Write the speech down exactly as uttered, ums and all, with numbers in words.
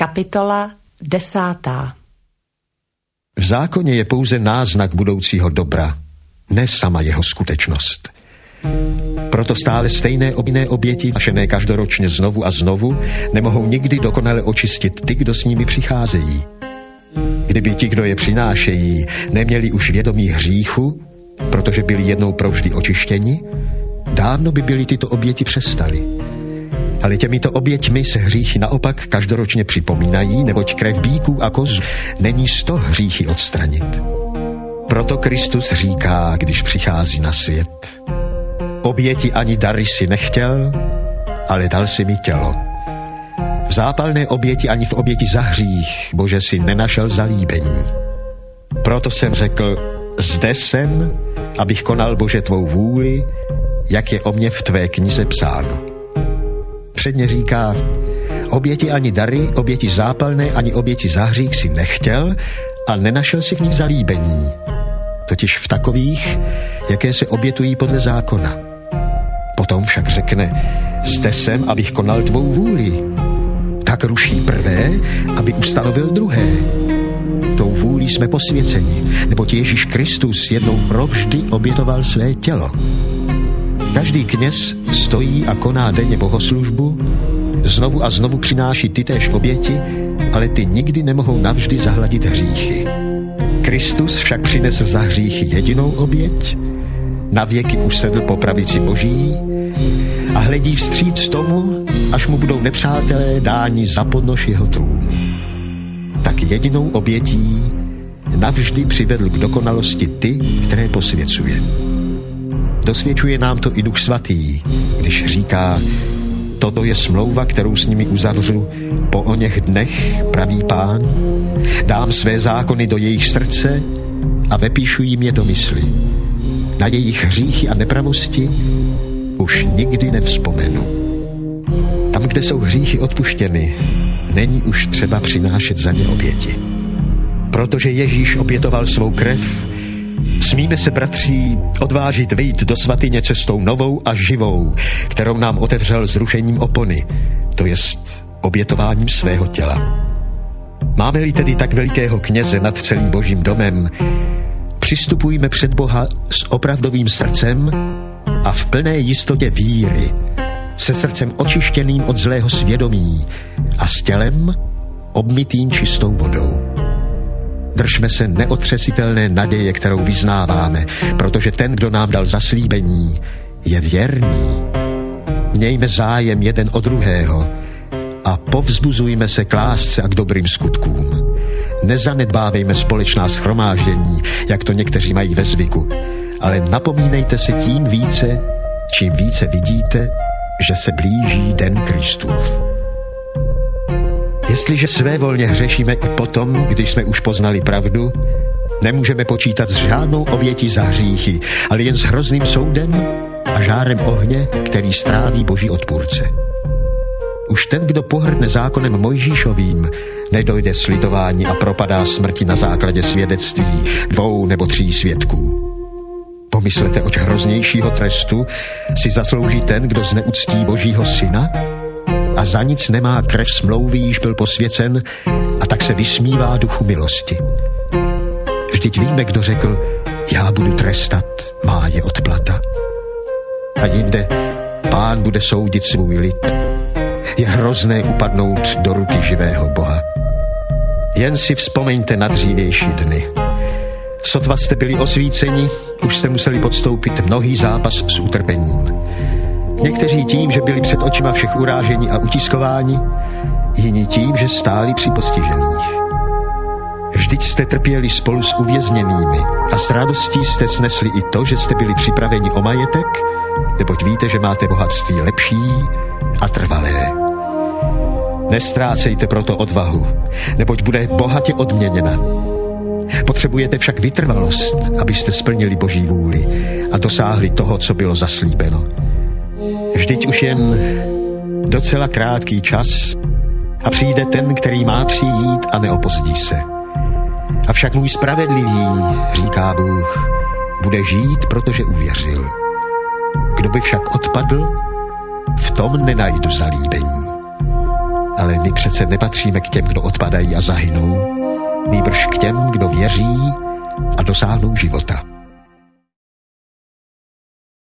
Kapitola desátá. V zákoně je pouze náznak budoucího dobra, ne sama jeho skutečnost. Proto stále stejné obinné oběti, vašené každoročně znovu a znovu, nemohou nikdy dokonale očistit ty, kdo s nimi přicházejí. Kdyby ti, kdo je přinášejí, neměli už vědomí hříchu, protože byli jednou provždy očištěni, dávno by byly tyto oběti přestaly. Ale těmito oběťmi se hříchy naopak každoročně připomínají, neboť krev býků a koz není z toho hříchy odstranit. Proto Kristus říká, když přichází na svět: oběti ani dary si nechtěl, ale dal si mi tělo. V zápalné oběti ani v oběti za hřích, Bože, si nenašel zalíbení. Proto jsem řekl: zde jsem, abych konal, Bože, tvou vůli, jak je o mě v tvé knize psáno. Předně říká: oběti ani dary, oběti zápalné ani oběti za hřích si nechtěl a nenašel si v nich zalíbení. Totiž v takových, jaké se obětují podle zákona. Potom však řekne: zde jsem, abych konal tvou vůli. Tak ruší prvé, aby ustanovil druhé. Tou vůlí jsme posvěceni, neboť Ježíš Kristus jednou provždy obětoval své tělo. Každý kněz stojí a koná denně bohoslužbu, znovu a znovu přináší tytéž oběti, ale ty nikdy nemohou navždy zahladit hříchy. Kristus však přinesl za hříchy jedinou oběť, navěky usedl po pravici Boží a hledí vstříc tomu, až mu budou nepřátelé dáni za podnož jeho trůnu. Tak jedinou obětí navždy přivedl k dokonalosti ty, které posvěcuje. Dosvědčuje nám to i Duch Svatý, když říká: toto je smlouva, kterou s nimi uzavřu po oněch dnech, pravý Pán. Dám své zákony do jejich srdce a vepíšu jim je do mysli. Na jejich hříchy a nepravosti už nikdy nevzpomenu. Tam, kde jsou hříchy odpuštěny, není už třeba přinášet za ně oběti. Protože Ježíš obětoval svou krev, smíme se, bratří, odvážit vyjít do svatyně cestou novou a živou, kterou nám otevřel zrušením opony, to jest obětováním svého těla. Máme-li tedy tak velikého kněze nad celým Božím domem, přistupujme před Boha s opravdovým srdcem a v plné jistotě víry, se srdcem očištěným od zlého svědomí a s tělem obmytým čistou vodou. Držme se neotřesitelné naděje, kterou vyznáváme, protože ten, kdo nám dal zaslíbení, je věrný. Mějme zájem jeden o druhého a povzbuzujme se k lásce a k dobrým skutkům. Nezanedbávejme společná shromáždění, jak to někteří mají ve zvyku, ale napomínejte se tím více, čím více vidíte, že se blíží den Kristův. Jestliže svévolně hřešíme i potom, když jsme už poznali pravdu, nemůžeme počítat s žádnou obětí za hříchy, ale jen s hrozným soudem a žárem ohně, který stráví Boží odpůrce. Už ten, kdo pohrdne zákonem Mojžíšovým, nedojde slitování a propadá smrti na základě svědectví dvou nebo tří svědků. Pomyslete, oč hroznějšího trestu si zaslouží ten, kdo zneuctí Božího syna a za nic nemá krev smlouvy, již byl posvěcen, a tak se vysmívá duchu milosti. Vždyť víme, kdo řekl: já budu trestat, má je odplata. A jinde: Pán bude soudit svůj lid. Je hrozné upadnout do ruky živého Boha. Jen si vzpomeňte na dřívější dny. Sotva jste byli osvíceni, už jste museli podstoupit mnohý zápas s utrpením. Někteří tím, že byli před očima všech urážení a utiskováni, jiní tím, že stáli při postižených. Vždyť jste trpěli spolu s uvězněnými a s radostí jste snesli i to, že jste byli připraveni o majetek, neboť víte, že máte bohatství lepší a trvalé. Nestrácejte proto odvahu, neboť bude bohatě odměněna. Potřebujete však vytrvalost, abyste splnili Boží vůli a dosáhli toho, co bylo zaslíbeno. Vždyť už jen docela krátký čas a přijde ten, který má přijít, a neopozdí se. Avšak můj spravedlivý, říká Bůh, bude žít, protože uvěřil. Kdo by však odpadl, v tom nenajdu zalíbení. Ale my přece nepatříme k těm, kdo odpadají a zahynou, nýbrž k těm, kdo věří a dosáhnou života.